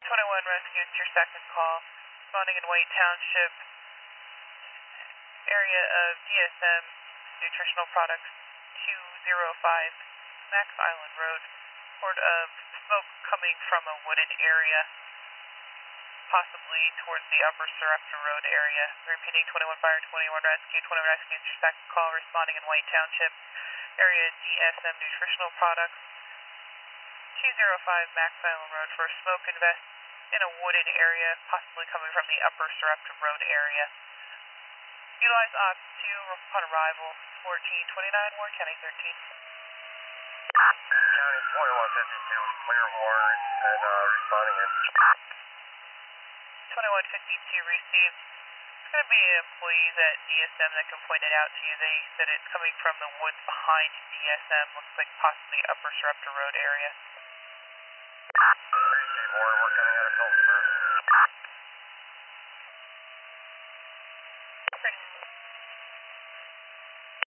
21 Rescue, it's your second call. Spawning in White Township, area of DSM Nutritional Products 205, Max Island Road. Report of smoke coming from a wooded area, possibly towards the Upper Sarepta Road area. Repeating 21 Fire, 21 Rescue, 21 Rescue, it's your second call. Responding in White Township, area DSM Nutritional Products 205 Max Island Road for smoke invest in a wooded area, possibly coming from the Upper Sarepta Road area. Utilize OPS 2 upon arrival, 1429 Warren County 13. County 2152, clear Warren and responding in. 2152 received. It's going to be employees at DSM that can point it out to you. They said it's coming from the woods behind DSM, looks like possibly Upper Sarepta Road area. Receive Warren, we're coming out of Phillipsburg.